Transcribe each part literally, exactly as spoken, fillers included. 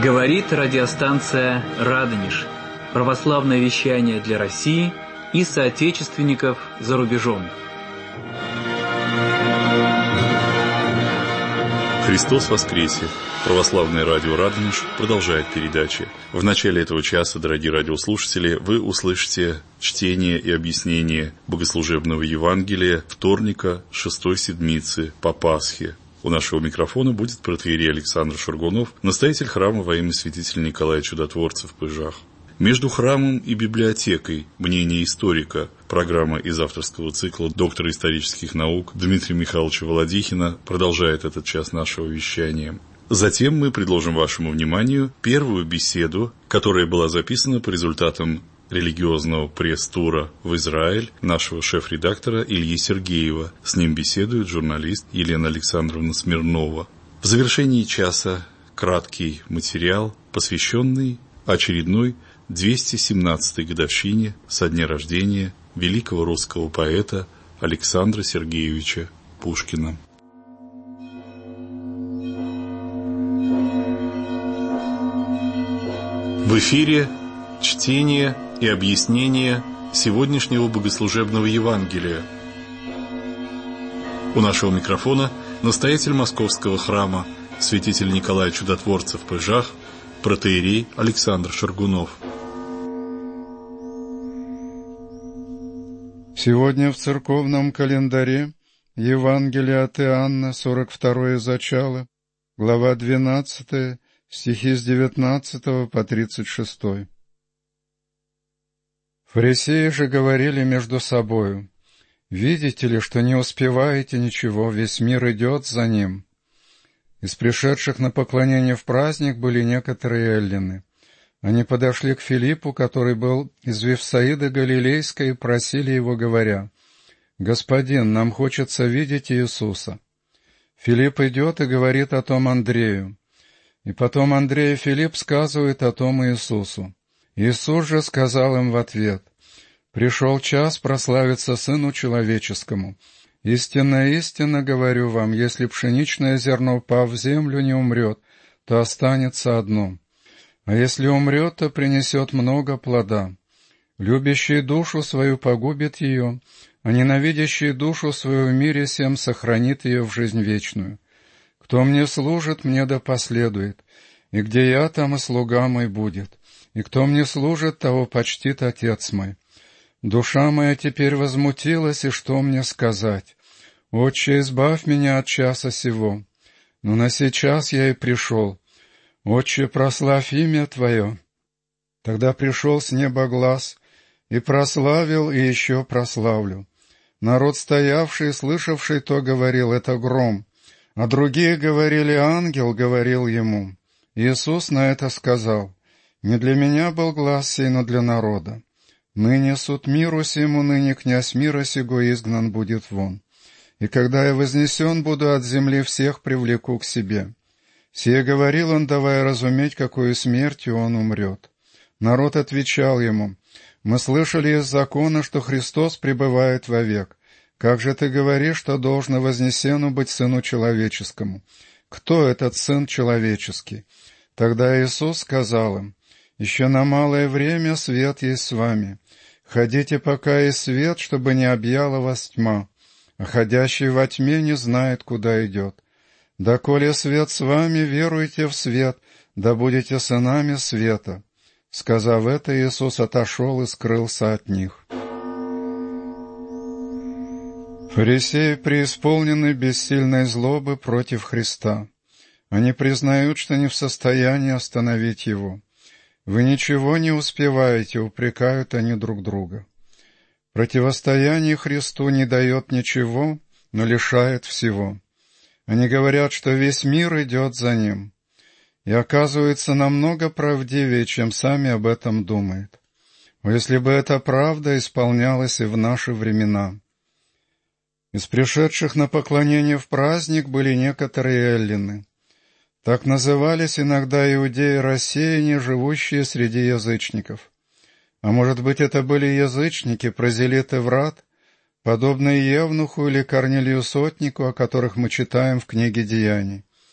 Говорит радиостанция «Радонеж». Православное вещание для России и соотечественников за рубежом. Христос воскресе! Православное радио «Радонеж» продолжает передачи. В начале этого часа, дорогие радиослушатели, вы услышите чтение и объяснение богослужебного Евангелия вторника шестой седмицы по Пасхе. У нашего микрофона будет протоиерей Александр Шаргунов, настоятель храма во имя святителя Николая Чудотворца в Пыжах. Между храмом и библиотекой. Мнение историка. Программа из авторского цикла доктора исторических наук Дмитрия Михайловича Володихина продолжает этот час нашего вещания. Затем мы предложим вашему вниманию первую беседу, которая была записана по результатам религиозного пресс-тура в Израиль нашего шеф-редактора Ильи Сергеева. С ним беседует журналист Елена Александровна Смирнова. В завершении часа краткий материал, посвященный очередной двести семнадцатой годовщине со дня рождения великого русского поэта Александра Сергеевича Пушкина. В эфире чтение и объяснение сегодняшнего богослужебного Евангелия. У нашего микрофона настоятель московского храма святитель Николая Чудотворца в Пыжах, протоиерей Александр Шаргунов. Сегодня в церковном календаре Евангелие от Иоанна, сорок второе зачало, глава двенадцатая, стихи с девятнадцатого по тридцать шестой. Фарисеи же говорили между собою: «Видите ли, что не успеваете ничего, весь мир идет за ним». Из пришедших на поклонение в праздник были некоторые эллины. Они подошли к Филиппу, который был из Вифсаиды Галилейской, и просили его, говоря: «Господин, нам хочется видеть Иисуса». Филипп идет и говорит о том Андрею. И потом Андрей и Филипп сказывают о том Иисусу. Иисус же сказал им в ответ: «Пришел час прославиться Сыну Человеческому. Истинно, истинно говорю вам, если пшеничное зерно, упав в землю, не умрет, то останется одно. А если умрет, то принесет много плода. Любящий душу свою погубит ее, а ненавидящий душу свою в мире сем сохранит ее в жизнь вечную. Кто мне служит, мне да последует, и где я, там и слуга мой будет, и кто мне служит, того почтит Отец мой. Душа моя теперь возмутилась, и что мне сказать? Отче, избавь меня от часа сего. Но на сей час я и пришел. Отче, прославь имя Твое». Тогда пришел с неба глас, и прославил, и еще прославлю. Народ, стоявший и слышавший то, говорил: «Это гром». А другие говорили: «Ангел говорил ему». Иисус на это сказал: «Не для меня был глас сей, но для народа. Ныне суд миру сему, ныне князь мира сего изгнан будет вон. И когда я вознесен буду от земли, всех привлеку к себе». Сие говорил он, давая разуметь, какою смертью он умрет. Народ отвечал ему: «Мы слышали из закона, что Христос пребывает вовек. Как же ты говоришь, что должно вознесену быть Сыну Человеческому? Кто этот Сын Человеческий?» Тогда Иисус сказал им: «Еще на малое время свет есть с вами. Ходите, пока есть свет, чтобы не объяла вас тьма, а ходящий во тьме не знает, куда идет. Доколе свет с вами, веруйте в свет, да будете сынами света». Сказав это, Иисус отошел и скрылся от них. Фарисеи преисполнены бессильной злобы против Христа. Они признают, что не в состоянии остановить Его. «Вы ничего не успеваете», — упрекают они друг друга. Противостояние Христу не дает ничего, но лишает всего. Они говорят, что весь мир идет за Ним, и оказывается намного правдивее, чем сами об этом думают. Но если бы эта правда исполнялась и в наши времена. Из пришедших на поклонение в праздник были некоторые эллины. Так назывались иногда иудеи-рассеяне, живущие среди язычников. А может быть, это были язычники, прозелиты врат, подобные Евнуху или Корнилию Сотнику, о которых мы читаем в книге Деяний.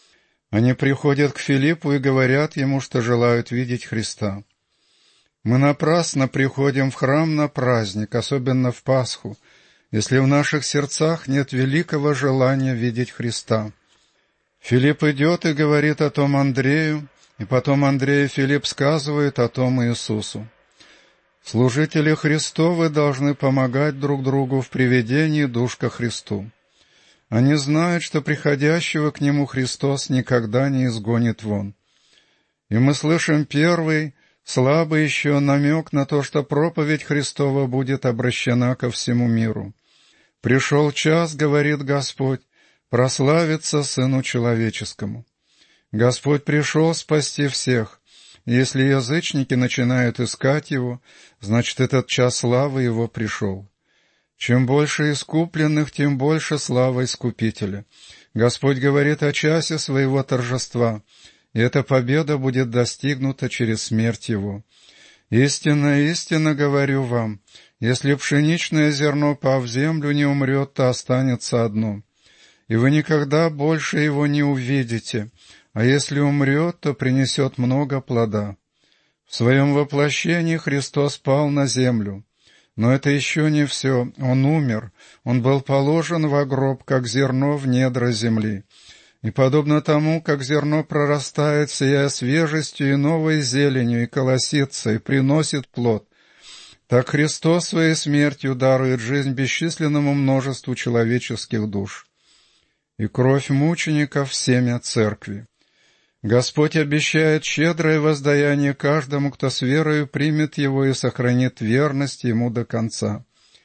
Они приходят к Филиппу и говорят ему, что желают видеть Христа. Мы напрасно приходим в храм на праздник, особенно в Пасху, если в наших сердцах нет великого желания видеть Христа. Филипп идет и говорит о том Андрею, и потом Андрей и Филипп сказывают о том Иисусу. Служители Христовы должны помогать друг другу в приведении душ ко Христу. Они знают, что приходящего к Нему Христос никогда не изгонит вон. И мы слышим первый, слабый еще намек на то, что проповедь Христова будет обращена ко всему миру. «Пришел час, — говорит Господь, — прославиться Сыну Человеческому». Господь пришел спасти всех. Если язычники начинают искать Его, значит, этот час славы Его пришел. Чем больше искупленных, тем больше слава Искупителя. Господь говорит о часе своего торжества, и эта победа будет достигнута через смерть Его. «Истинно, истинно говорю вам, если пшеничное зерно, пав в землю, не умрет, то останется одно, и вы никогда больше его не увидите, а если умрет, то принесет много плода». В своем воплощении Христос пал на землю. Но это еще не все. Он умер, Он был положен во гроб, как зерно в недра земли. И подобно тому, как зерно прорастает, сияя свежестью и новой зеленью, и колосится, и приносит плод, так Христос своей смертью дарует жизнь бесчисленному множеству человеческих душ. И кровь мучеников — семя церкви. Господь обещает щедрое воздаяние каждому, кто с верою примет Его и сохранит верность Ему до конца.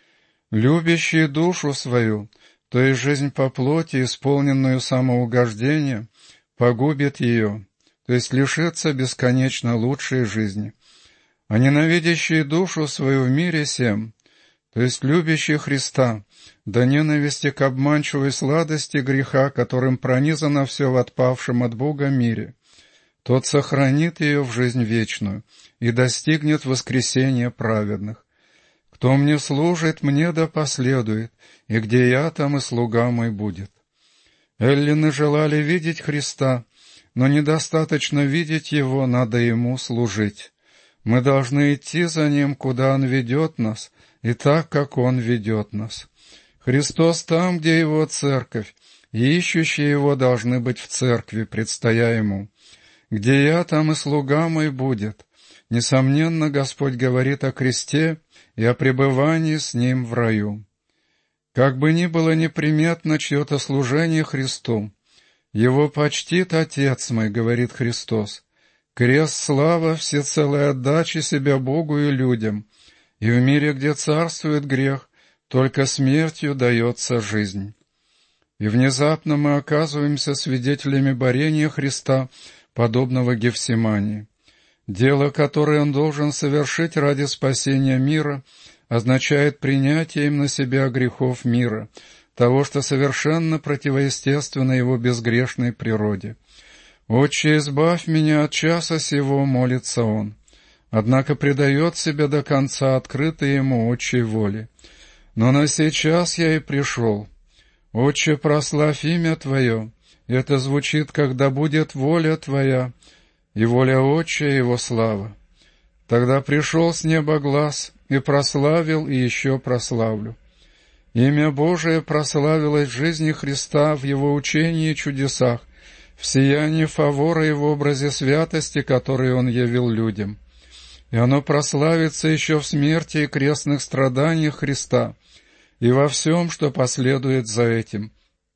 Любящий душу свою, то есть жизнь по плоти, исполненную самоугождения, погубит ее, то есть лишится бесконечно лучшей жизни. А ненавидящий душу свою в мире сем, то есть любящий Христа, до ненависти к обманчивой сладости греха, которым пронизано все в отпавшем от Бога мире, тот сохранит ее в жизнь вечную и достигнет воскресения праведных. Кто мне служит, мне да последует, и где я, там и слуга мой будет. Эллины желали видеть Христа, но недостаточно видеть Его, надо Ему служить. Мы должны идти за Ним, куда Он ведет нас, и так, как Он ведет нас. Христос там, где Его церковь, и ищущие Его должны быть в церкви, предстоя Ему. Где я, там и слуга мой будет. Несомненно, Господь говорит о кресте и о пребывании с Ним в раю. Как бы ни было неприметно чье-то служение Христу, Его почтит Отец мой, говорит Христос. Крест — слава всецелой отдачи себя Богу и людям, и в мире, где царствует грех, только смертью дается жизнь. И внезапно мы оказываемся свидетелями борения Христа, подобного Гефсимании. Дело, которое Он должен совершить ради спасения мира, означает принятие им на себя грехов мира, того, что совершенно противоестественно Его безгрешной природе. «Отче, избавь меня от часа сего», — молится Он. Однако предает себя до конца открытой Ему Отчей воли. «Но на сей час я и пришел. Отче, прославь имя Твое». Это звучит, когда будет воля Твоя, и воля Отча, и Его слава. Тогда пришел с неба глас, и прославил, и еще прославлю. Имя Божие прославилось в жизни Христа, в Его учении и чудесах, в сиянии фавора и в образе святости, который Он явил людям. И оно прославится еще в смерти и крестных страданиях Христа, и во всем, что последует за этим.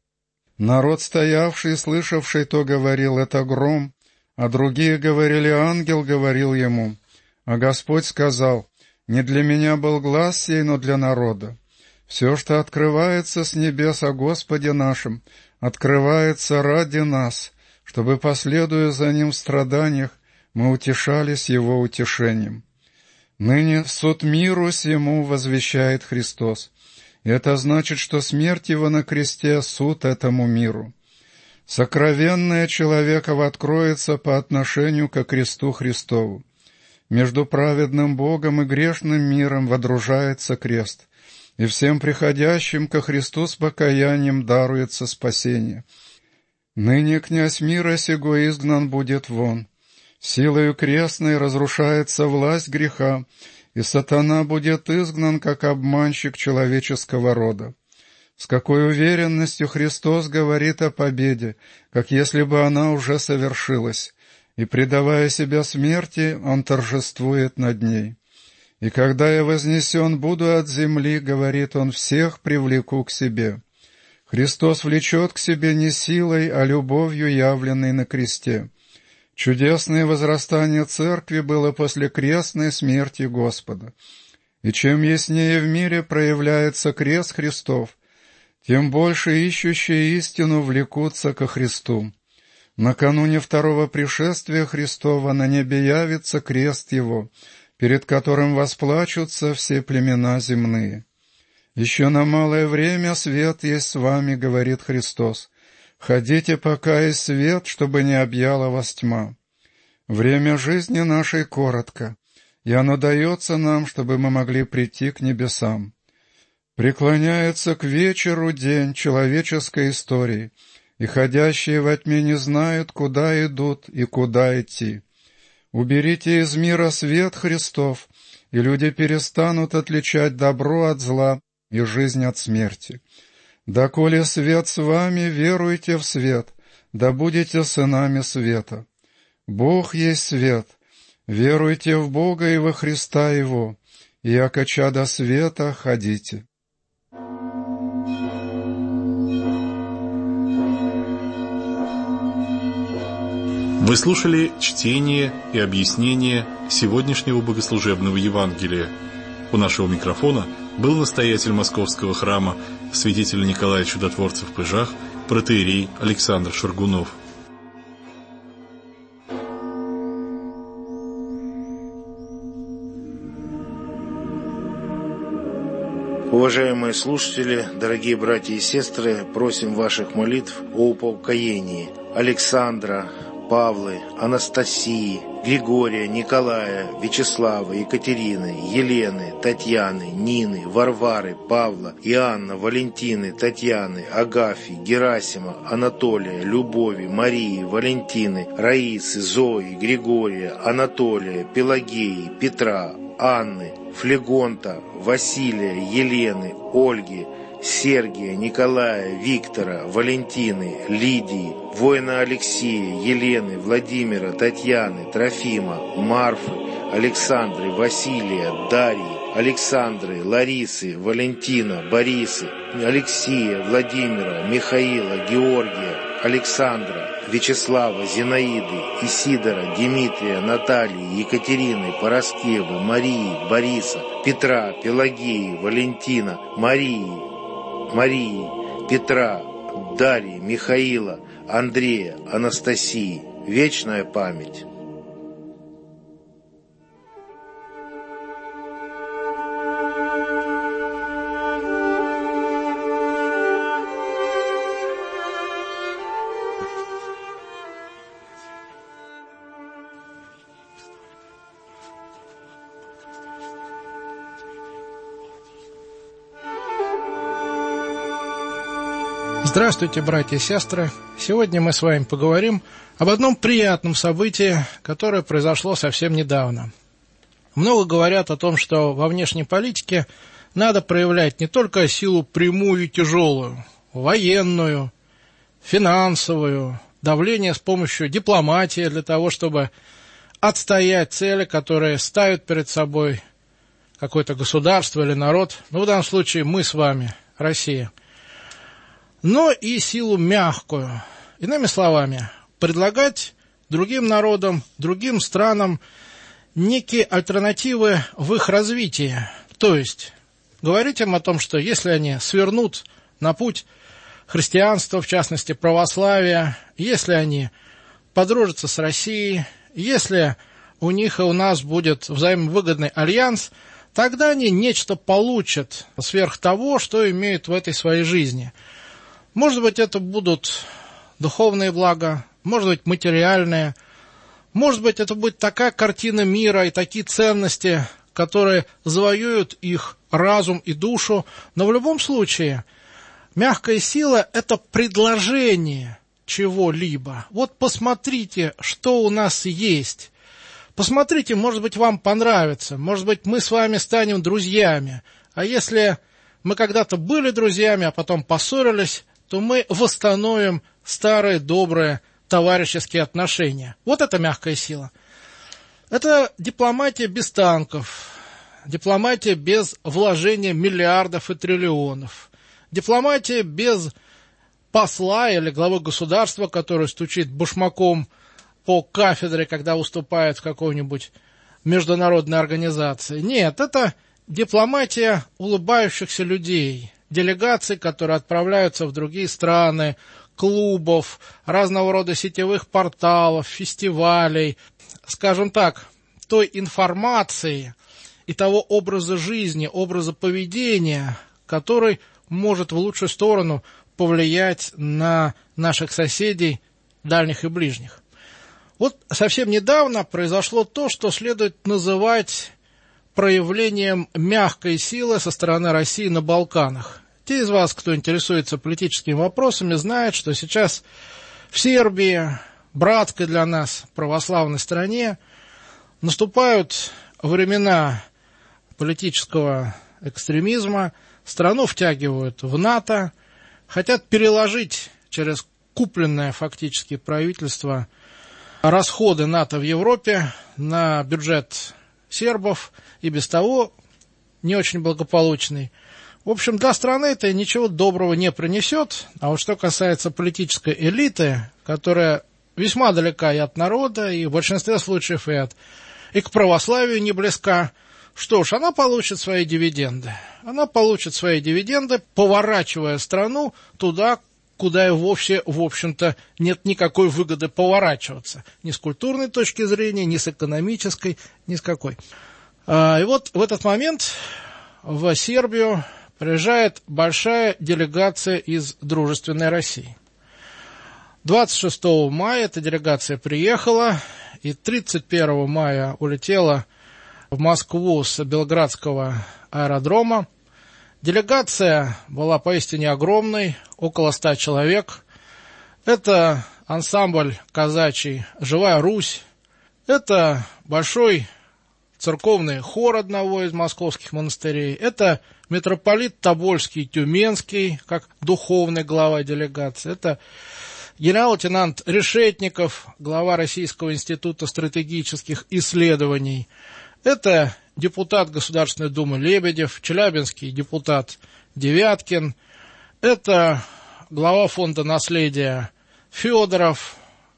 Народ, стоявший и слышавший, то говорил: «Это гром», а другие говорили: «Ангел говорил ему». А Господь сказал: «Не для меня был глас сей, но для народа». Все, что открывается с небес о Господе нашем, открывается ради нас, чтобы, последуя за Ним в страданиях, мы утешались Его утешением. Ныне суд миру сему возвещает Христос. И это значит, что смерть Его на кресте — суд этому миру. Сокровенное человеков откроется по отношению ко кресту Христову. Между праведным Богом и грешным миром водружается крест, и всем приходящим ко Христу с покаянием даруется спасение. Ныне князь мира сего изгнан будет вон. Силою крестной разрушается власть греха, и сатана будет изгнан, как обманщик человеческого рода. С какой уверенностью Христос говорит о победе, как если бы она уже совершилась, и, предавая себя смерти, Он торжествует над ней. «И когда я вознесен буду от земли, — говорит Он, — всех привлеку к себе». Христос влечет к себе не силой, а любовью, явленной на кресте. Чудесное возрастание Церкви было после крестной смерти Господа. И чем яснее в мире проявляется крест Христов, тем больше ищущие истину влекутся ко Христу. Накануне второго пришествия Христова на небе явится крест Его, перед которым восплачутся все племена земные. «Еще на малое время свет есть с вами, — говорит Христос. Ходите, пока есть свет, чтобы не объяла вас тьма». Время жизни нашей коротко, и оно дается нам, чтобы мы могли прийти к небесам. Преклоняется к вечеру день человеческой истории, и ходящие во тьме не знают, куда идут и куда идти. Уберите из мира свет Христов, и люди перестанут отличать добро от зла и жизнь от смерти. Доколе свет с вами, веруйте в свет, да будете сынами света. Бог есть свет, веруйте в Бога и во Христа Его, и яко чада света ходите». Вы слушали чтение и объяснение сегодняшнего богослужебного Евангелия. У нашего микрофона был настоятель Московского храма святитель Николай Чудотворцев в Пыжах, протоиерей Александр Шаргунов. Уважаемые слушатели, дорогие братья и сестры, просим ваших молитв о упокоении Александра, Павлы, Анастасии, Григория, Николая, Вячеслава, Екатерины, Елены, Татьяны, Нины, Варвары, Павла, Иоанна, Валентины, Татьяны, Агафьи, Герасима, Анатолия, Любови, Марии, Валентины, Раисы, Зои, Григория, Анатолия, Пелагеи, Петра, Анны, Флегонта, Василия, Елены, Ольги, Сергия, Николая, Виктора, Валентины, Лидии, воина Алексея, Елены, Владимира, Татьяны, Трофима, Марфы, Александры, Василия, Дарьи, Александры, Ларисы, Валентина, Борисы, Алексея, Владимира, Михаила, Георгия, Александра, Вячеслава, Зинаиды, Исидора, Дмитрия, Натальи, Екатерины, Пороскевы, Марии, Бориса, Петра, Пелагеи, Валентина, Марии, Марии, Петра, Дарьи, Михаила, Андрея, Анастасии. Вечная память. Здравствуйте, братья и сестры! Сегодня мы с вами поговорим об одном приятном событии, которое произошло совсем недавно. Много говорят о том, что во внешней политике надо проявлять не только силу прямую и тяжелую, военную, финансовую, давление с помощью дипломатии для того, чтобы отстоять цели, которые ставят перед собой какое-то государство или народ, ну, в данном случае мы с вами, Россия, но и силу мягкую. Иными словами, предлагать другим народам, другим странам некие альтернативы в их развитии. То есть говорить им о том, что если они свернут на путь христианства, в частности православия, если они подружатся с Россией, если у них и у нас будет взаимовыгодный альянс, тогда они нечто получат сверх того, что имеют в этой своей жизни. Может быть, это будут духовные блага, может быть, материальные, может быть, это будет такая картина мира и такие ценности, которые завоюют их разум и душу. Но в любом случае, мягкая сила – это предложение чего-либо. Вот посмотрите, что у нас есть. Посмотрите, может быть, вам понравится, может быть, мы с вами станем друзьями. А если мы когда-то были друзьями, а потом поссорились, то мы восстановим старые добрые товарищеские отношения. Вот это мягкая сила. Это дипломатия без танков, дипломатия без вложения миллиардов и триллионов, дипломатия без посла или главы государства, который стучит башмаком по кафедре, когда выступает в какой-нибудь международной организации. Нет, это дипломатия улыбающихся людей, делегаций, которые отправляются в другие страны, клубов, разного рода сетевых порталов, фестивалей, скажем так, той информации и того образа жизни, образа поведения, который может в лучшую сторону повлиять на наших соседей, дальних и ближних. Вот совсем недавно произошло то, что следует называть проявлением мягкой силы со стороны России на Балканах. Те из вас, кто интересуется политическими вопросами, знают, что сейчас в Сербии, братской для нас православной стране, наступают времена политического экстремизма, страну втягивают в НАТО, хотят переложить через купленное фактически правительство расходы НАТО в Европе на бюджет сербов, и без того не очень благополучный. В общем, для страны это ничего доброго не принесет. А вот что касается политической элиты, которая весьма далека и от народа, и в большинстве случаев и, от, и к православию не близка, что ж, она получит свои дивиденды. Она получит свои дивиденды, поворачивая страну туда, куда и вовсе, в общем-то, нет никакой выгоды поворачиваться. Ни с культурной точки зрения, ни с экономической, ни с какой. И вот в этот момент в Сербию приезжает большая делегация из дружественной России. двадцать шестого мая эта делегация приехала, и тридцать первого мая улетела в Москву с Белградского аэродрома. Делегация была поистине огромной, около ста человек. Это ансамбль казачий «Живая Русь». Это большой церковный хор одного из московских монастырей. Это митрополит Тобольский, Тюменский, как духовный глава делегации. Это генерал-лейтенант Решетников, глава Российского института стратегических исследований. Это депутат Государственной Думы Лебедев, челябинский депутат Девяткин. Это глава фонда наследия Федоров,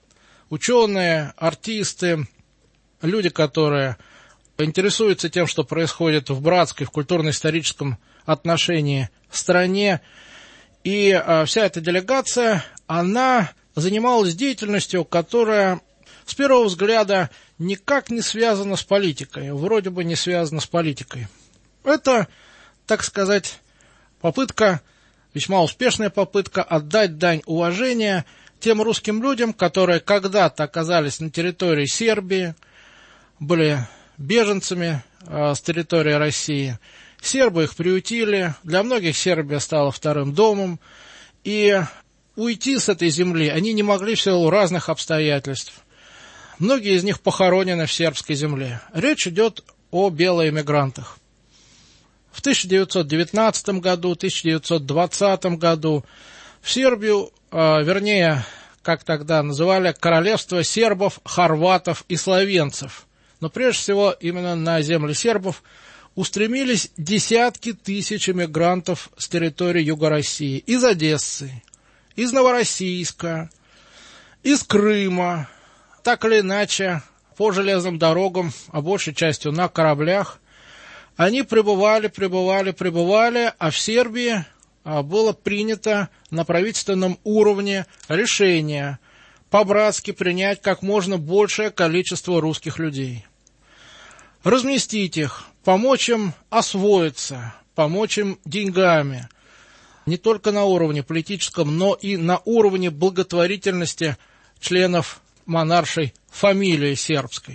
ученые, артисты, люди, которые интересуются тем, что происходит в братской, в культурно-историческом отношении в стране. И а, вся эта делегация, она занималась деятельностью, которая с первого взгляда никак не связана с политикой, вроде бы не связана с политикой. Это, так сказать, попытка, весьма успешная попытка отдать дань уважения тем русским людям, которые когда-то оказались на территории Сербии, были беженцами э, с территории России. Сербы их приютили, для многих Сербия стала вторым домом, и уйти с этой земли они не могли в силу разных обстоятельств. Многие из них похоронены в сербской земле. Речь идет о белоэмигрантах. В тысяча девятьсот девятнадцатом году, тысяча девятьсот двадцатом году в Сербию, э, вернее, как тогда называли, королевство сербов, хорватов и словенцев, но прежде всего именно на земли сербов, устремились десятки тысяч эмигрантов с территории Юга России, из Одессы, из Новороссийска, из Крыма, так или иначе, по железным дорогам, а большей частью на кораблях. Они прибывали, прибывали, прибывали, а в Сербии было принято на правительственном уровне решение по-братски принять как можно большее количество русских людей. Разместить их, помочь им освоиться, помочь им деньгами, не только на уровне политическом, но и на уровне благотворительности членов монаршей фамилии сербской.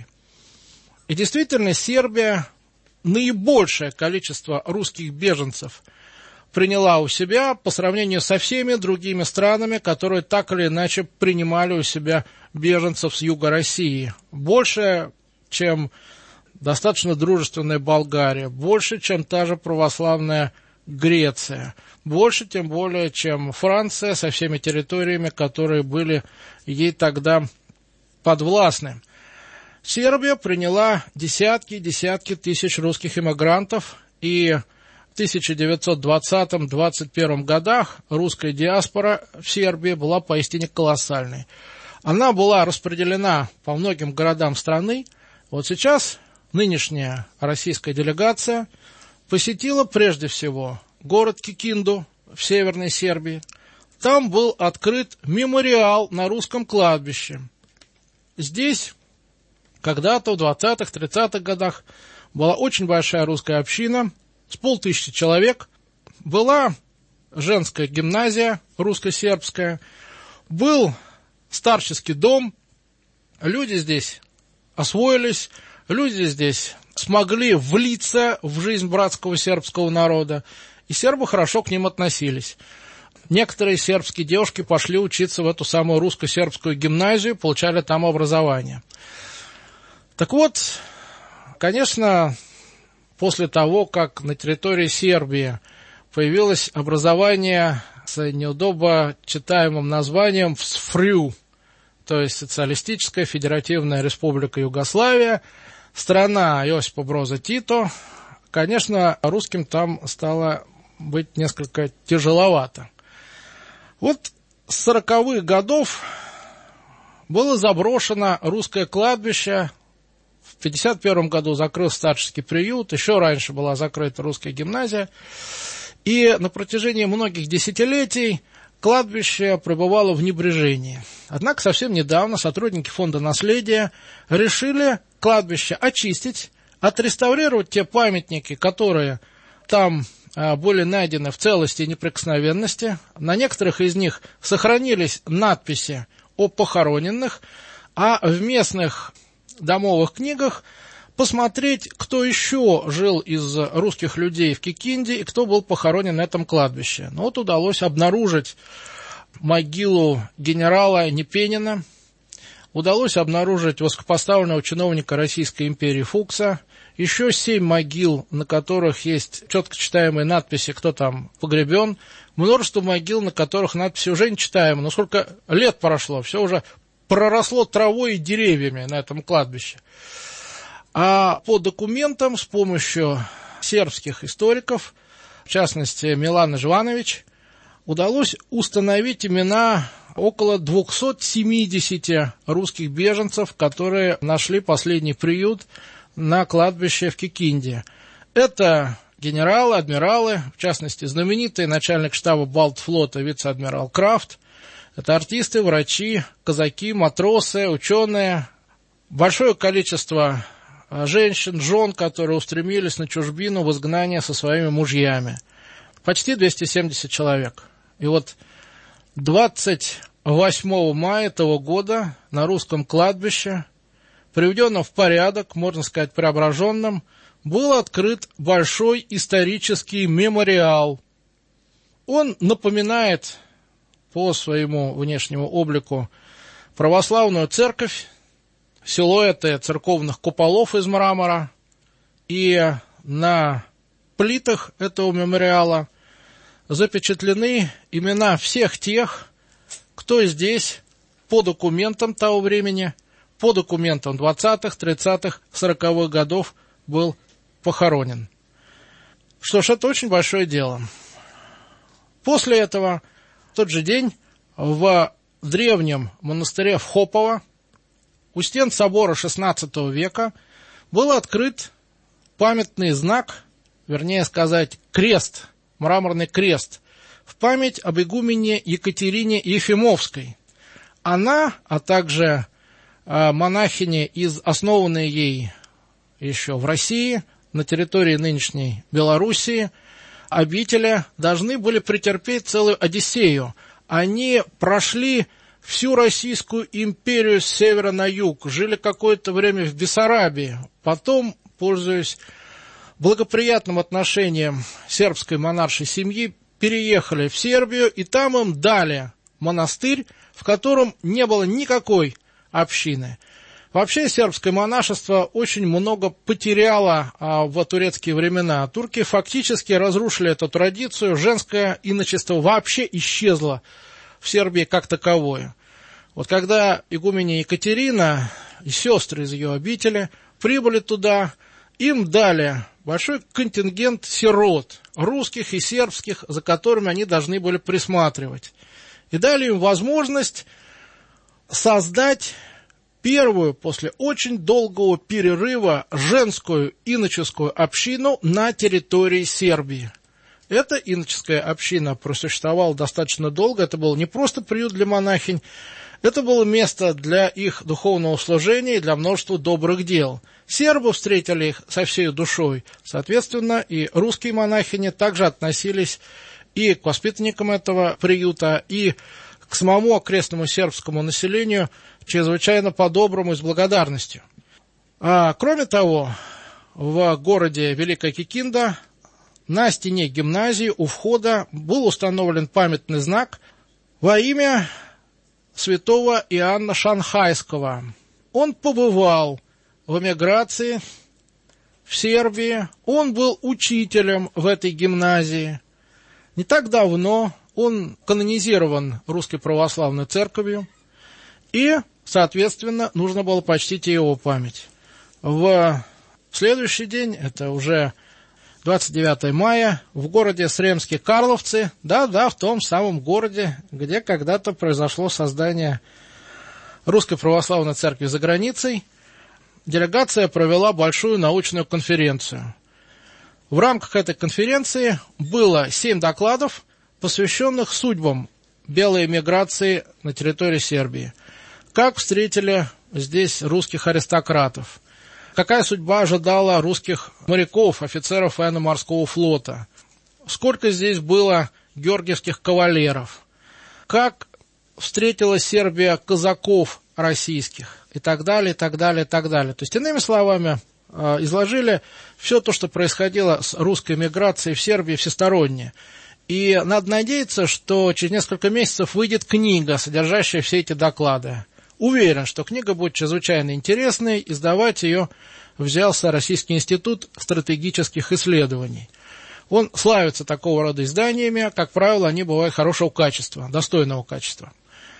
И действительно, Сербия наибольшее количество русских беженцев приняла у себя по сравнению со всеми другими странами, которые так или иначе принимали у себя беженцев с юга России. Больше, чем достаточно дружественная Болгария, больше, чем та же православная Греция, больше, тем более, чем Франция со всеми территориями, которые были ей тогда подвластны. Сербия приняла десятки, десятки тысяч русских иммигрантов, и в тысяча девятьсот двадцатом — двадцать первом годах русская диаспора в Сербии была поистине колоссальной. Она была распределена по многим городам страны. Вот сейчас нынешняя российская делегация посетила прежде всего город Кикинду в Северной Сербии. Там был открыт мемориал на русском кладбище. Здесь когда-то в двадцатых-тридцатых годах была очень большая русская община, с полтысячи человек. Была женская гимназия русско-сербская, был старческий дом. Люди здесь освоились, люди здесь смогли влиться в жизнь братского сербского народа, и сербы хорошо к ним относились. Некоторые сербские девушки пошли учиться в эту самую русско-сербскую гимназию, получали там образование. Так вот, конечно, после того, как на территории Сербии появилось образование с неудобно читаемым названием СФРЮ, то есть Социалистическая Федеративная Республика Югославия, страна Иосипа Броза Тито, конечно, русским там стало быть несколько тяжеловато. Вот с сороковых годов было заброшено русское кладбище. В пятьдесят первом году закрылся старческий приют, еще раньше была закрыта русская гимназия. И на протяжении многих десятилетий кладбище пребывало в небрежении. Однако совсем недавно сотрудники фонда наследия решили кладбище очистить, отреставрировать те памятники, которые там были найдены в целости и неприкосновенности. На некоторых из них сохранились надписи о похороненных, а в местных домовых книгах посмотреть, кто еще жил из русских людей в Кикинде и кто был похоронен на этом кладбище. Но вот удалось обнаружить могилу генерала Непенина, удалось обнаружить высокопоставленного чиновника Российской империи Фукса, еще семь могил, на которых есть четко читаемые надписи, кто там погребен, множество могил, на которых надписи уже не читаемы, но сколько лет прошло, все уже проросло травой и деревьями на этом кладбище. А по документам с помощью сербских историков, в частности Милана Жванович, удалось установить имена около двухсот семидесяти русских беженцев, которые нашли последний приют на кладбище в Кикинде. Это генералы, адмиралы, в частности знаменитый начальник штаба Балтфлота вице-адмирал Крафт. Это артисты, врачи, казаки, матросы, ученые, большое количество женщин, жен, которые устремились на чужбину в изгнание со своими мужьями. Почти двести семьдесят человек. И вот двадцать восьмого мая этого года на русском кладбище, приведенном в порядок, можно сказать, преображенном, был открыт большой исторический мемориал. Он напоминает по своему внешнему облику православную церковь, силуэты церковных куполов из мрамора, и на плитах этого мемориала запечатлены имена всех тех, кто здесь по документам того времени, по документам двадцатых, тридцатых, сороковых годов был похоронен. Что ж, это очень большое дело. После этого, в тот же день, в древнем монастыре в Хопово, у стен собора шестнадцатого века, был открыт памятный знак, вернее сказать, крест, мраморный крест, в память об игумене Екатерине Ефимовской. Она, а также э, монахини, из, основанные ей еще в России, на территории нынешней Белоруссии, обители, должны были претерпеть целую Одиссею. Они прошли всю Российскую империю с севера на юг, жили какое-то время в Бессарабии, потом, пользуясь благоприятным отношениям сербской монаршей семьи переехали в Сербию, и там им дали монастырь, в котором не было никакой общины. Вообще сербское монашество очень много потеряло а, в турецкие времена. Турки фактически разрушили эту традицию, женское иночество вообще исчезло в Сербии как таковое. Вот когда игуменья Екатерина и сестры из ее обители прибыли туда, им дали большой контингент сирот, русских и сербских, за которыми они должны были присматривать. И дали им возможность создать первую после очень долгого перерыва женскую иноческую общину на территории Сербии. Эта иноческая община просуществовала достаточно долго, это был не просто приют для монахинь, это было место для их духовного служения и для множества добрых дел. Сербы встретили их со всей душой, соответственно, и русские монахини также относились и к воспитанникам этого приюта, и к самому окрестному сербскому населению чрезвычайно по-доброму и с благодарностью. А, кроме того, в городе Великая Кикинда на стене гимназии у входа был установлен памятный знак во имя святого Иоанна Шанхайского. Он побывал в эмиграции в Сербии, он был учителем в этой гимназии. Не так давно он канонизирован Русской Православной Церковью, и, соответственно, нужно было почтить его память. В следующий день, это уже двадцать девятое мая, в городе Сремские Карловцы, да-да, в том самом городе, где когда-то произошло создание Русской Православной Церкви за границей, делегация провела большую научную конференцию. В рамках этой конференции было семь докладов, посвященных судьбам белой эмиграции на территории Сербии. Как встретили здесь русских аристократов? Какая судьба ожидала русских моряков, офицеров военно-морского флота? Сколько здесь было георгиевских кавалеров? Как встретила Сербия казаков российских? И так далее, и так далее, и так далее. То есть, иными словами, изложили все то, что происходило с русской эмиграцией в Сербии всесторонне. И надо надеяться, что через несколько месяцев выйдет книга, содержащая все эти доклады. Уверен, что книга будет чрезвычайно интересной, издавать ее взялся Российский институт стратегических исследований. Он славится такого рода изданиями, как правило, они бывают хорошего качества, достойного качества.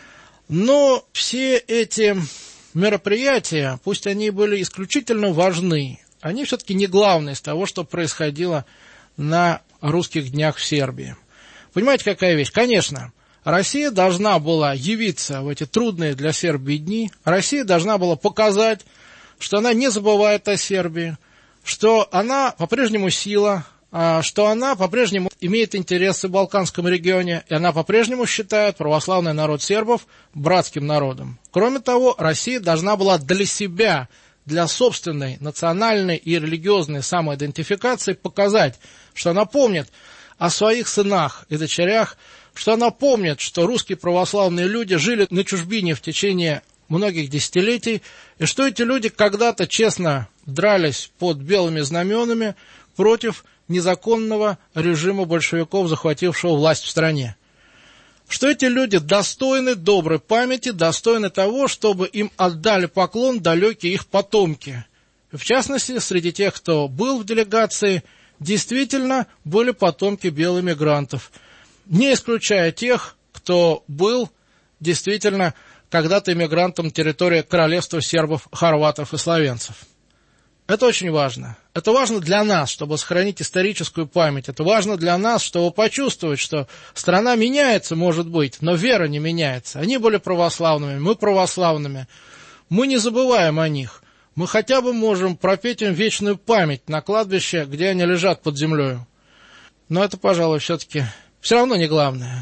Но все эти мероприятия, пусть они были исключительно важны, они все-таки не главные из того, что происходило на русских днях в Сербии. Понимаете, какая вещь? Конечно, Россия должна была явиться в эти трудные для Сербии дни, Россия должна была показать, что она не забывает о Сербии, что она по-прежнему сила, что она по-прежнему имеет интересы в Балканском регионе, и она по-прежнему считает православный народ сербов братским народом. Кроме того, Россия должна была для себя, для собственной национальной и религиозной самоидентификации показать, что она помнит о своих сынах и дочерях, что она помнит, что русские православные люди жили на чужбине в течение многих десятилетий, и что эти люди когда-то честно дрались под белыми знаменами против незаконного режима большевиков, захватившего власть в стране. Что эти люди достойны доброй памяти, достойны того, чтобы им отдали поклон далекие их потомки. В частности, среди тех, кто был в делегации, действительно были потомки белых мигрантов, не исключая тех, кто был действительно когда-то иммигрантом территории королевства сербов, хорватов и словенцев. Это очень важно. Это важно для нас, чтобы сохранить историческую память. Это важно для нас, чтобы почувствовать, что страна меняется, может быть, но вера не меняется. Они были православными, мы православными. Мы не забываем о них. Мы хотя бы можем пропеть им вечную память на кладбище, где они лежат под землей. Но это, пожалуй, все-таки все равно не главное.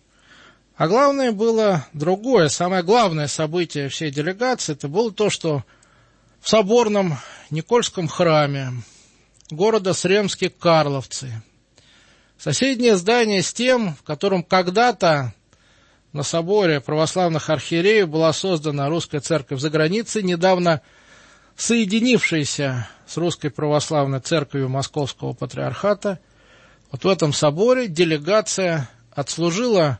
А главное было другое. Самое главное событие всей делегации, это было то, что в соборном Никольском храме города Сремские Карловцы, соседнее здание с тем, в котором когда-то на соборе православных архиереев была создана русская церковь за границей, недавно соединившийся с Русской Православной Церковью Московского Патриархата, вот в этом соборе делегация отслужила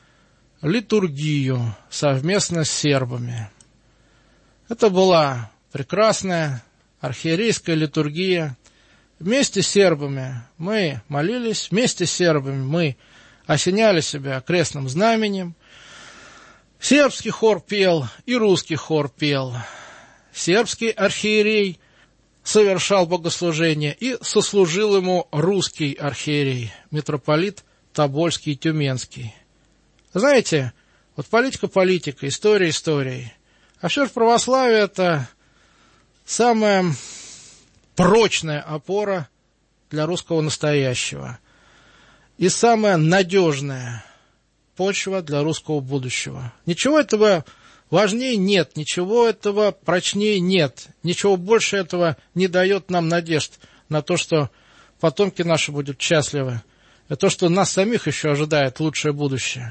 литургию совместно с сербами. Это была прекрасная архиерейская литургия. Вместе с сербами мы молились, вместе с сербами мы осеняли себя крестным знаменем. Сербский хор пел и русский хор пел. Сербский архиерей совершал богослужение, и сослужил ему русский архиерей, митрополит Тобольский и Тюменский. Знаете, вот политика политика, история историей. А все же православие — это самая прочная опора для русского настоящего и самая надежная почва для русского будущего. Ничего этого важнее нет, ничего этого прочнее нет, ничего больше этого не дает нам надежд на то, что потомки наши будут счастливы, и то, что нас самих еще ожидает лучшее будущее.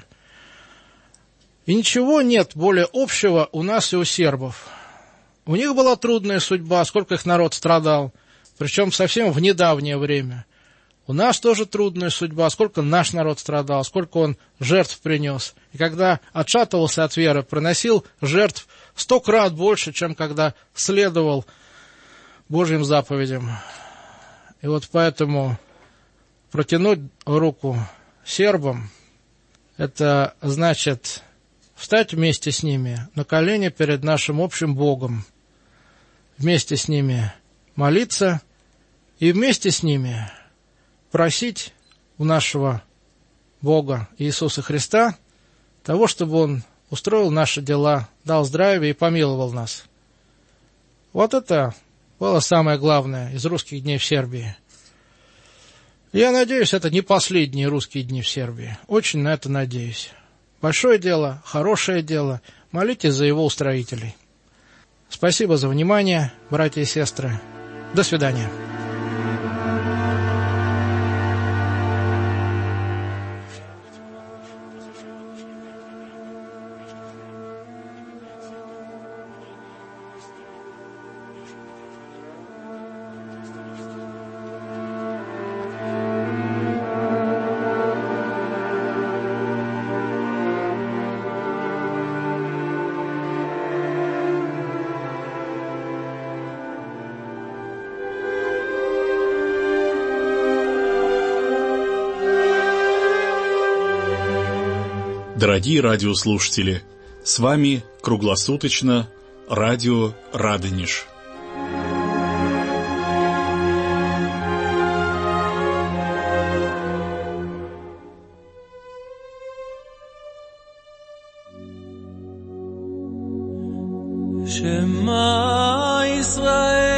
И ничего нет более общего у нас и у сербов. У них была трудная судьба, сколько их народ страдал, причем совсем в недавнее время. У нас тоже трудная судьба, сколько наш народ страдал, сколько он жертв принес. И когда отшатывался от веры, приносил жертв сто крат больше, чем когда следовал Божьим заповедям. И вот поэтому протянуть руку сербам — это значит встать вместе с ними на колени перед нашим общим Богом, вместе с ними молиться и вместе с ними просить у нашего Бога Иисуса Христа того, чтобы Он устроил наши дела, дал здравие и помиловал нас. Вот это было самое главное из русских дней в Сербии. Я надеюсь, это не последние русские дни в Сербии. Очень на это надеюсь. Большое дело, хорошее дело. Молитесь за его устроителей. Спасибо за внимание, братья и сестры. До свидания. Дорогие радиослушатели, с вами круглосуточно радио «Радонеж». Шема Исраэль,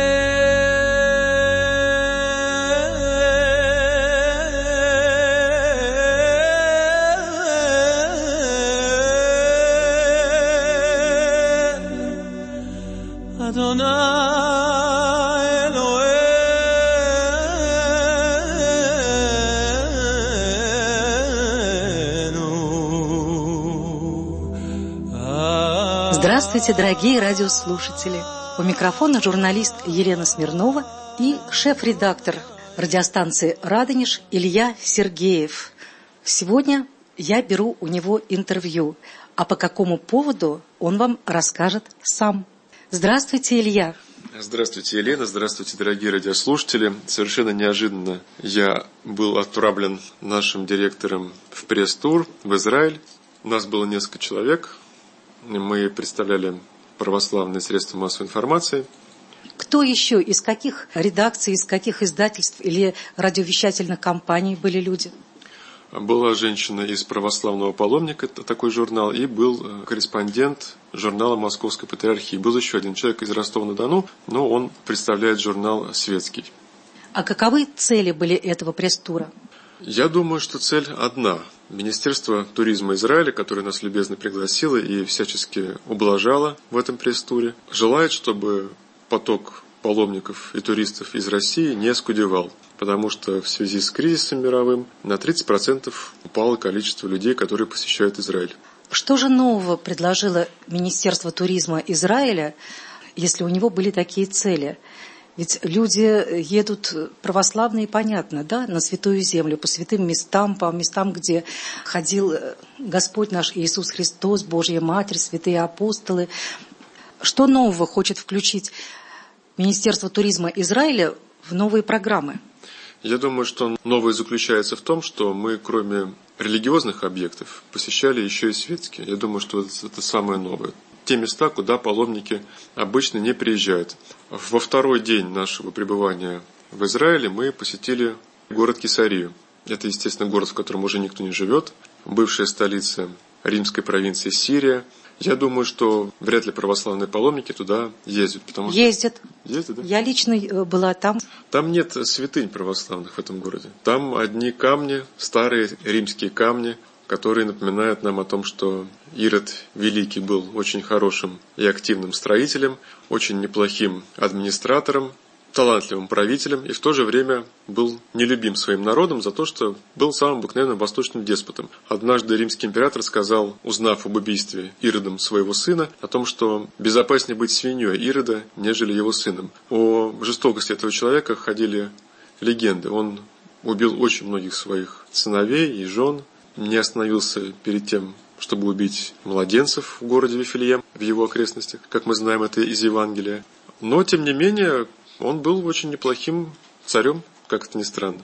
Здравствуйте, дорогие радиослушатели! У микрофона журналист Елена Смирнова и шеф-редактор радиостанции «Радонеж» Илья Сергеев. Сегодня я беру у него интервью, а по какому поводу он вам расскажет сам. Здравствуйте, Илья! Здравствуйте, Елена, здравствуйте, дорогие радиослушатели. Совершенно неожиданно я был отправлен нашим директором в пресс-тур в Израиль. У нас было несколько человек. Мы представляли православные средства массовой информации. Кто еще, из каких редакций, из каких издательств или радиовещательных компаний были люди? Была женщина из «Православного паломника», это такой журнал, и был корреспондент журнала «Московской патриархии». Был еще один человек из Ростова-на-Дону, но он представляет журнал «Светский». А каковы цели были этого пресс-тура? Я думаю, что цель одна. Министерство туризма Израиля, которое нас любезно пригласило и всячески ублажало в этом пресс-туре, желает, чтобы поток паломников и туристов из России не оскудевал, потому что в связи с кризисом мировым на тридцать процентов упало количество людей, которые посещают Израиль. Что же нового предложило Министерство туризма Израиля если у него были такие цели? Ведь люди едут православные, понятно, да, на Святую Землю, по святым местам, по местам, где ходил Господь наш Иисус Христос, Божья Матерь, святые апостолы. Что нового хочет включить Министерство туризма Израиля в новые программы? Я думаю, что новое заключается в том, что мы, кроме религиозных объектов, посещали еще и светские. Я думаю, что это самое новое. Те места, куда паломники обычно не приезжают. Во второй день нашего пребывания в Израиле мы посетили город Кесарию. Это, естественно, город, в котором уже никто не живет. Бывшая столица римской провинции Сирия. Я думаю, что вряд ли православные паломники туда ездят. Потому что... Ездят. Ездят, да? Я лично была там. Там нет святынь православных в этом городе. Там одни камни, старые римские камни, которые напоминают нам о том, что Ирод Великий был очень хорошим и активным строителем, очень неплохим администратором, талантливым правителем и в то же время был нелюбим своим народом за то, что был самым обыкновенным восточным деспотом. Однажды римский император сказал, узнав об убийстве Иродом своего сына, о том, что безопаснее быть свиньей Ирода, нежели его сыном. О жестокости этого человека ходили легенды. Он убил очень многих своих сыновей и жен, не остановился перед тем, чтобы убить младенцев в городе Вифлеем, в его окрестностях, как мы знаем это из Евангелия. Но, тем не менее, он был очень неплохим царем, как это ни странно.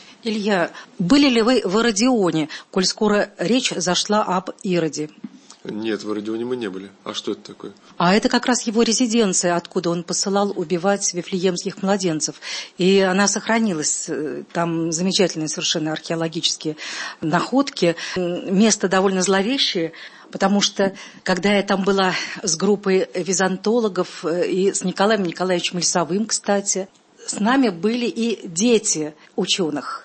Илья, были ли вы в Иродионе, коль скоро речь зашла об Ироде? Нет, в Иродионе мы не были. А что это такое? А это как раз его резиденция, откуда он посылал убивать вифлеемских младенцев. И она сохранилась. Там замечательные совершенно археологические находки. Место довольно зловещее, потому что, когда я там была с группой византологов и с Николаем Николаевичем Лисовым, кстати, с нами были и дети ученых.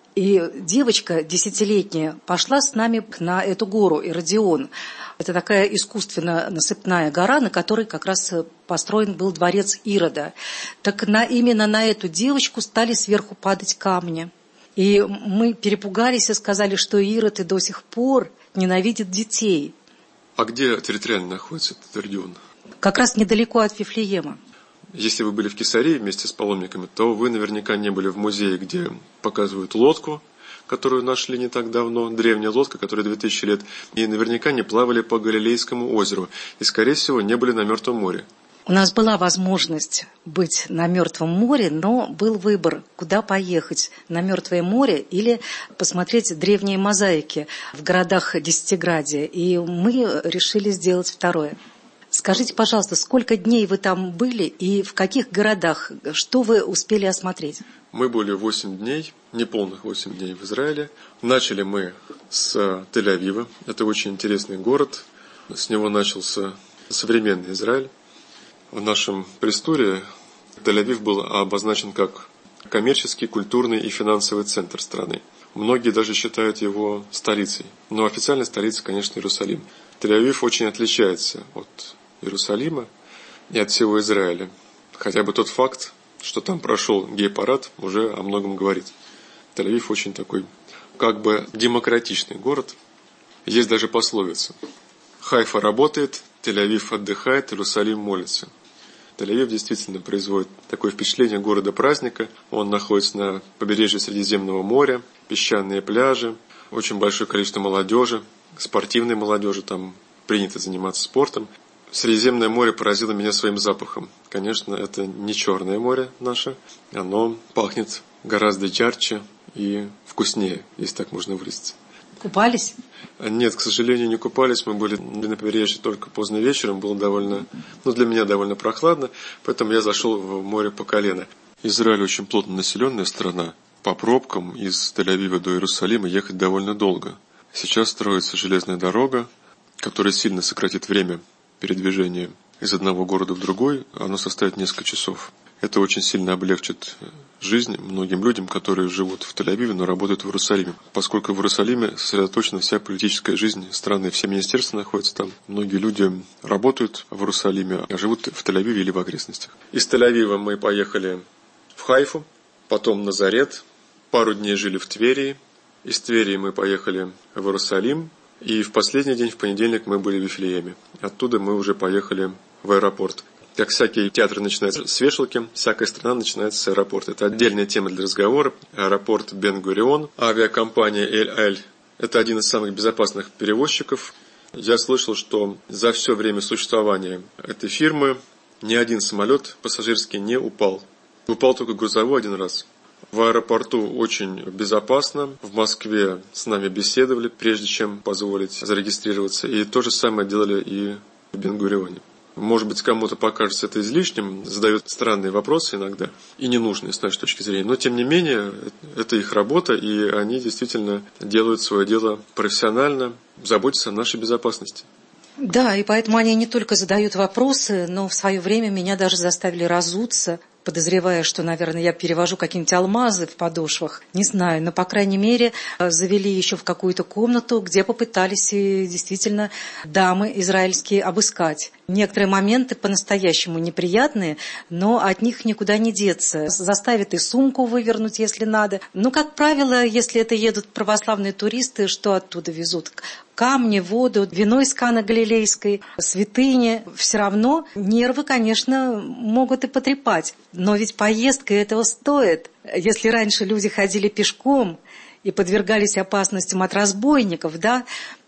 И девочка десятилетняя пошла с нами на эту гору, Иродион. Это такая искусственно насыпная гора, на которой как раз построен был дворец Ирода. Так на, именно на эту девочку стали сверху падать камни. И мы перепугались и сказали, что Ирод и до сих пор ненавидит детей. А где территориально находится этот Иродион? Как раз недалеко от Вифлеема. Если вы были в Кесарии вместе с паломниками, то вы наверняка не были в музее, где показывают лодку, которую нашли не так давно, древняя лодка, которой две тысячи лет, и наверняка не плавали по Галилейскому озеру, и, скорее всего, не были на Мертвом море. У нас была возможность быть на Мертвом море, но был выбор, куда поехать, на Мертвое море или посмотреть древние мозаики в городах Десятиградия, и мы решили сделать второе. Скажите, пожалуйста, сколько дней вы там были и в каких городах? Что вы успели осмотреть? Мы были восемь дней, неполных восемь дней в Израиле. Начали мы с Тель-Авива. Это очень интересный город. С него начался современный Израиль. В нашем пресс-туре Тель-Авив был обозначен как коммерческий, культурный и финансовый центр страны. Многие даже считают его столицей. Но официальная столица, конечно, Иерусалим. Тель-Авив очень отличается от Иерусалима и от всего Израиля. Хотя бы тот факт, что там прошел гей-парад, уже о многом говорит. Тель-Авив очень такой, как бы, демократичный город. Есть даже пословица. Хайфа работает, Тель-Авив отдыхает, Иерусалим молится. Тель-Авив действительно производит такое впечатление города-праздника. Он находится на побережье Средиземного моря, песчаные пляжи, очень большое количество молодежи, спортивной молодежи, там принято заниматься спортом. Средиземное море поразило меня своим запахом. Конечно, это не Черное море наше, оно пахнет гораздо ярче и вкуснее, если так можно выразиться. Купались? Нет, к сожалению, не купались. Мы были на побережье только поздно вечером. Было довольно, ну, для меня довольно прохладно, поэтому я зашел в море по колено. Израиль очень плотно населенная страна. По пробкам из Тель-Авива до Иерусалима ехать довольно долго. Сейчас строится железная дорога, которая сильно сократит время передвижения из одного города в другой. Оно составит несколько часов. Это очень сильно облегчит жизнь многим людям, которые живут в Тель-Авиве, но работают в Иерусалиме. Поскольку в Иерусалиме сосредоточена вся политическая жизнь страны, все министерства находятся там. Многие люди работают в Иерусалиме, а живут в Тель-Авиве или в окрестностях. Из Тель-Авива мы поехали в Хайфу, потом Назарет. Пару дней жили в Твери. Из Твери мы поехали в Иерусалим. И в последний день, в понедельник, мы были в Вифлееме. Оттуда мы уже поехали в аэропорт. Как всякий театр начинается с вешалки, всякая страна начинается с аэропорта. Это отдельная тема для разговора. Аэропорт Бен-Гурион, авиакомпания Эль-Аль. Это один из самых безопасных перевозчиков. Я слышал, что за все время существования этой фирмы ни один самолет пассажирский не упал. Упал только грузовой один раз. В аэропорту очень безопасно. В Москве с нами беседовали, прежде чем позволить зарегистрироваться. И то же самое делали и в Бен-Гурионе. Может быть, кому-то покажется это излишним, задают странные вопросы иногда, и ненужные с нашей точки зрения. Но, тем не менее, это их работа, и они действительно делают свое дело профессионально, заботятся о нашей безопасности. Да, и поэтому они не только задают вопросы, но в свое время меня даже заставили разуться, подозревая, что, наверное, я перевожу какие-нибудь алмазы в подошвах. Не знаю, но, по крайней мере, завели еще в какую-то комнату, где попытались действительно дамы израильские обыскать. Некоторые моменты по-настоящему неприятные, но от них никуда не деться. Заставят и сумку вывернуть, если надо. Но, как правило, если это едут православные туристы, что оттуда везут? Камни, воду, вино из Каны Галилейской, святыни. Все равно нервы, конечно, могут и потрепать. Но ведь поездка этого стоит. Если раньше люди ходили пешком и подвергались опасностям от разбойников, да,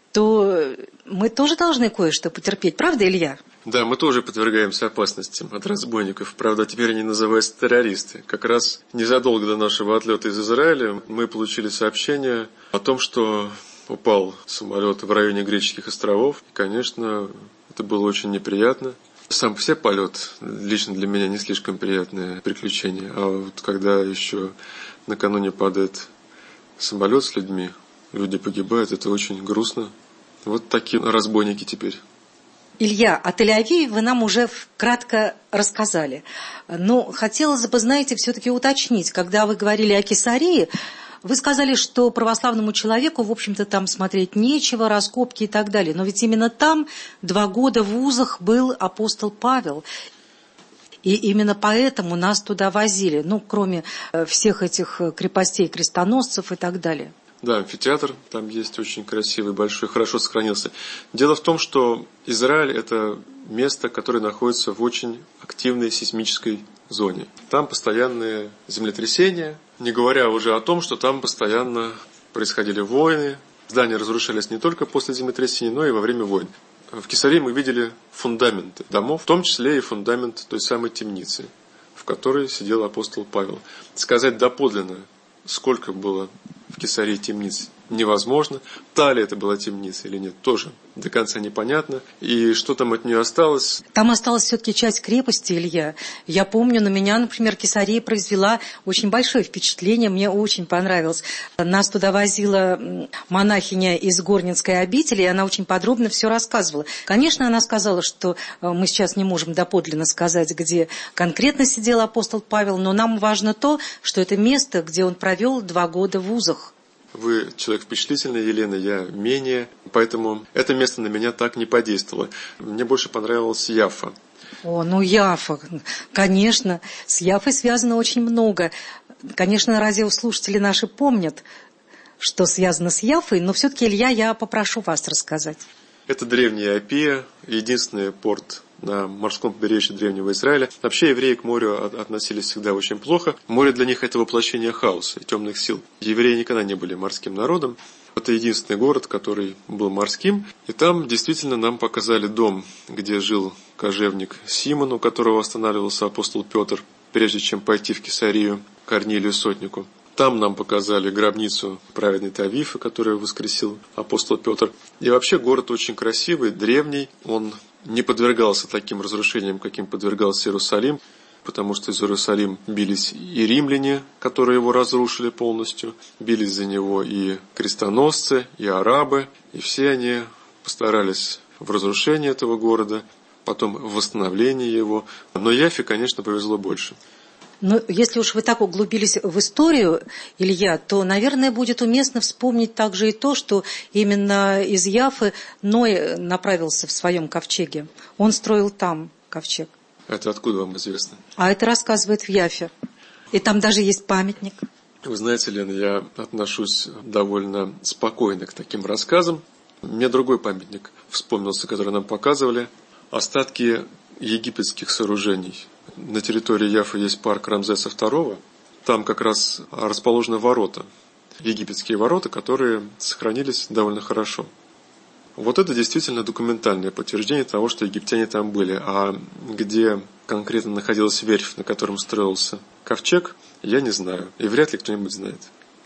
то мы тоже должны кое-что потерпеть. Правда, Илья? Да, мы тоже подвергаемся опасностям от разбойников. Правда, теперь они называются террористы. Как раз незадолго до нашего отлета из Израиля мы получили сообщение о том, что упал самолет в районе Греческих островов. И, конечно, это было очень неприятно. Сам по себе полет лично для меня не слишком приятное приключение. А вот когда еще накануне падает самолет с людьми, люди погибают, это очень грустно. Вот такие разбойники теперь. Илья, о Тель-Авиве вы нам уже кратко рассказали. Но хотелось бы, знаете, все-таки уточнить. Когда вы говорили о Кесарии, вы сказали, что православному человеку, в общем-то, там смотреть нечего, раскопки и так далее. Но ведь именно там два года в вузах был апостол Павел. И именно поэтому нас туда возили, ну, кроме всех этих крепостей, крестоносцев и так далее. Да, амфитеатр там есть очень красивый, большой, хорошо сохранился. Дело в том, что Израиль – это место, которое находится в очень активной сейсмической зоне. Там постоянные землетрясения, не говоря уже о том, что там постоянно происходили войны. Здания разрушались не только после землетрясений, но и во время войн. В Кесарии мы видели фундаменты домов, в том числе и фундамент той самой темницы, в которой сидел апостол Павел. Сказать доподлинно, сколько было в Кесарии темниц, невозможно. Та ли это была темница или нет, тоже до конца непонятно. И что там от нее осталось? Там осталась все-таки часть крепости, Илья. Я помню, на меня, например, Кесария произвела очень большое впечатление, мне очень понравилось. Нас туда возила монахиня из Горнинской обители, и она очень подробно все рассказывала. Конечно, она сказала, что мы сейчас не можем доподлинно сказать, где конкретно сидел апостол Павел, но нам важно то, что это место, где он провел два года в вузах. Вы человек впечатлительный, Елена, я менее, поэтому это место на меня так не подействовало. Мне больше понравилась Яффа. О, ну Яффа, конечно, с Яффой связано очень много. Конечно, радиослушатели наши помнят, что связано с Яффой, но все-таки, Илья, я попрошу вас рассказать. Это древняя Апия, единственный порт на морском побережье древнего Израиля. Вообще евреи к морю относились всегда очень плохо. Море для них это воплощение хаоса и темных сил. Евреи никогда не были морским народом. Это единственный город, который был морским. И там действительно нам показали дом, где жил кожевник Симон, у которого останавливался апостол Петр, прежде чем пойти в Кесарию к Корнилию Сотнику. Там нам показали гробницу праведной Тавифы, которую воскресил апостол Петр. И вообще город очень красивый, древний. Он не подвергался таким разрушениям, каким подвергался Иерусалим, потому что из Иерусалима бились и римляне, которые его разрушили полностью, бились за него и крестоносцы, и арабы, и все они постарались в разрушении этого города, потом в восстановлении его. Но Яффе, конечно, повезло больше. Но если уж вы так углубились в историю, Илья, то, наверное, будет уместно вспомнить также и то, что именно из Яффы Ной направился в своем ковчеге. Он строил там ковчег. Это откуда вам известно? А это рассказывает в Яффе. И там даже есть памятник. Вы знаете, Лена, я отношусь довольно спокойно к таким рассказам. Мне другой памятник вспомнился, который нам показывали. Остатки египетских сооружений. На территории Яффы есть парк Рамзеса второго. Там как раз расположены ворота, египетские ворота, которые сохранились довольно хорошо. Вот это действительно документальное подтверждение того, что египтяне там были. А где конкретно находилась верфь, на котором строился ковчег, я не знаю. И вряд ли кто-нибудь знает.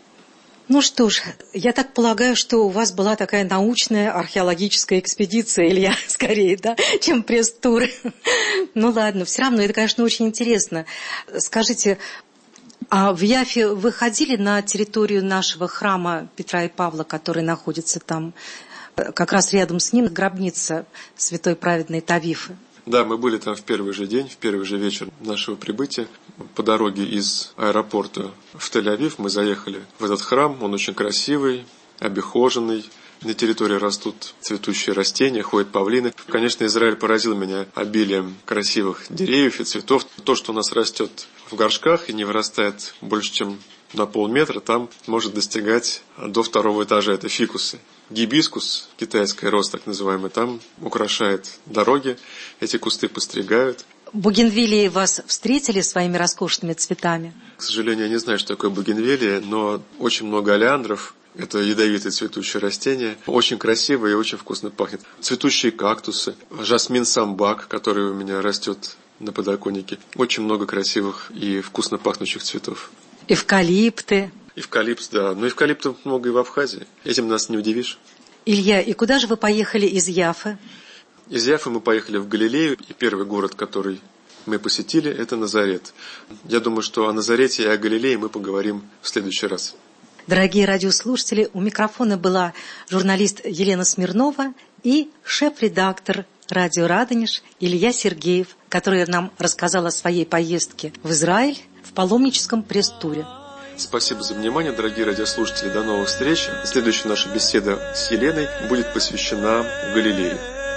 Ну что ж, я так полагаю, что у вас была такая научная археологическая экспедиция, Илья, скорее, да, чем пресс-тур. Ну ладно, все равно это, конечно, очень интересно. Скажите, а в Яффе вы ходили на территорию нашего храма Петра и Павла, который находится там, как раз рядом с ним гробница святой праведной Тавифы? Да, мы были там в первый же день, в первый же вечер нашего прибытия. По дороге из аэропорта в Тель-Авив мы заехали в этот храм. Он очень красивый, обихоженный. На территории растут цветущие растения, ходят павлины. Конечно, Израиль поразил меня обилием красивых деревьев и цветов. То, что у нас растет в горшках и не вырастает больше, чем на полметра, там может достигать до второго этажа. Это фикусы. Гибискус, китайский роз так называемый, там украшает дороги. Эти кусты постригают. Бугенвилии вас встретили своими роскошными цветами? К сожалению, я не знаю, что такое бугенвилия, но очень много олеандров. Это ядовитые цветущие растения. Очень красиво и очень вкусно пахнет. Цветущие кактусы, жасмин самбак, который у меня растет на подоконнике. Очень много красивых и вкусно пахнущих цветов. Эвкалипты. Эвкалипт, да. Но эвкалиптов много и в Абхазии. Этим нас не удивишь. Илья, и куда же вы поехали из Яффы? Из Яффы мы поехали в Галилею. И первый город, который мы посетили, это Назарет. Я думаю, что о Назарете и о Галилее мы поговорим в следующий раз. Дорогие радиослушатели, у микрофона была журналист Елена Смирнова и шеф-редактор радио «Радонеж» Илья Сергеев, который нам рассказал о своей поездке в Израиль в паломническом пресс-туре. Спасибо за внимание, дорогие радиослушатели. До новых встреч. Следующая наша беседа с Еленой будет посвящена Галилее.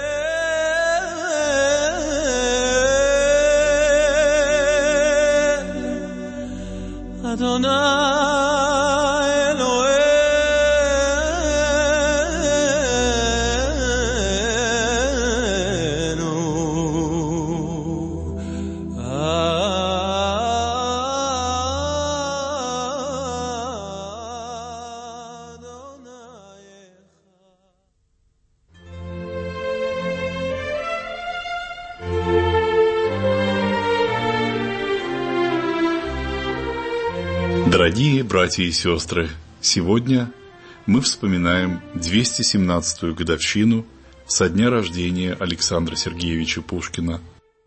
Дорогие братья и сестры, сегодня мы вспоминаем двести семнадцатую годовщину со дня рождения Александра Сергеевича Пушкина.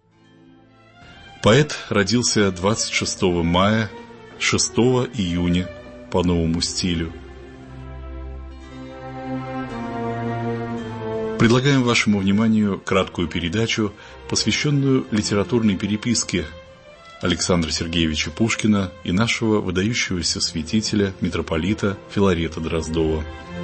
Поэт родился двадцать шестого мая, шестого июня по новому стилю. Предлагаем вашему вниманию краткую передачу, посвященную литературной переписке Александра Сергеевича Пушкина и нашего выдающегося святителя, митрополита Филарета Дроздова.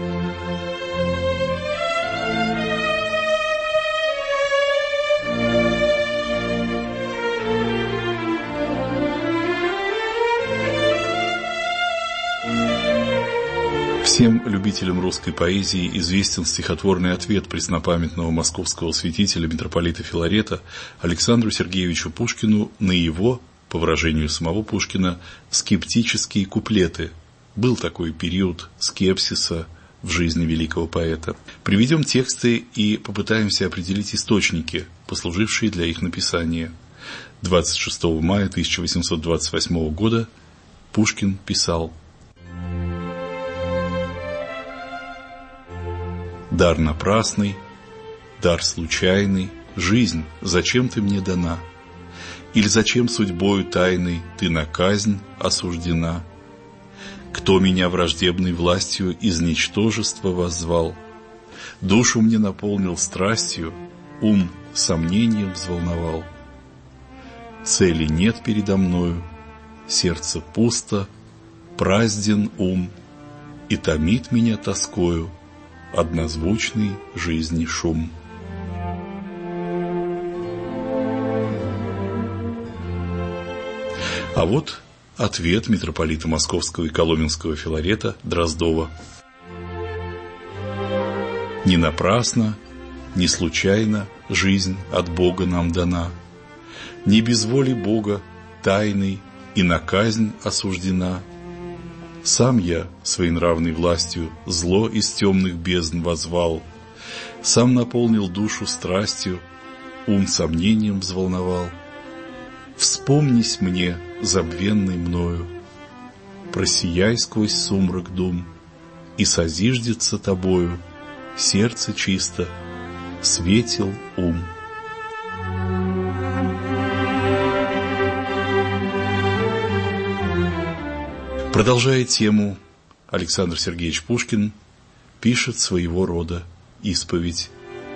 Всем любителям русской поэзии известен стихотворный ответ преснопамятного московского святителя митрополита Филарета Александру Сергеевичу Пушкину на его, по выражению самого Пушкина, скептические куплеты. Был такой период скепсиса в жизни великого поэта. Приведем тексты и попытаемся определить источники, послужившие для их написания. двадцать шестого мая тысяча восемьсот двадцать восьмого года Пушкин писал: «Дар напрасный, дар случайный, жизнь, зачем ты мне дана? Или зачем судьбою тайной ты на казнь осуждена? Кто меня враждебной властью из ничтожества воззвал? Душу мне наполнил страстью, ум сомнением взволновал. Цели нет передо мною, сердце пусто, празден ум, и томит меня тоскою однозвучный жизни шум». А вот ответ митрополита Московского и Коломенского Филарета Дроздова. «Не напрасно, не случайно жизнь от Бога нам дана. Не без воли Бога тайной и на казнь осуждена. Сам я своенравной властью зло из темных бездн возвал, сам наполнил душу страстью, ум сомнением взволновал. Вспомнись мне, забвенный мною, просияй сквозь сумрак дум, и созиждется тобою сердце чисто, светил ум. Продолжая тему, Александр Сергеевич Пушкин пишет своего рода исповедь.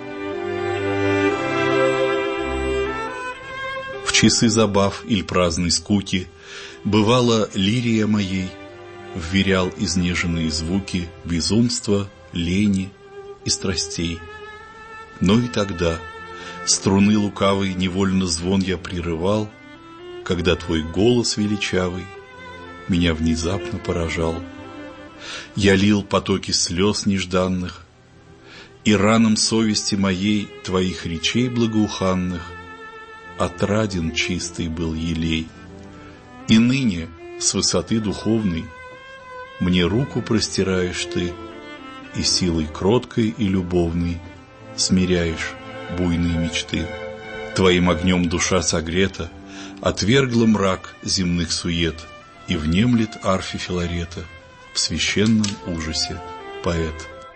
В часы забав или праздной скуки бывала лирия моей, вверял изнеженные звуки безумства, лени и страстей. Но и тогда струны лукавой невольно звон я прерывал, когда твой голос величавый меня внезапно поражал. Я лил потоки слез нежданных, и ранам совести моей твоих речей благоуханных отраден чистый был елей. И ныне с высоты духовной мне руку простираешь ты, и силой кроткой и любовной смиряешь буйные мечты. Твоим огнем душа согрета отвергла мрак земных сует, и внемлет арфе Филарета в священном ужасе поэт.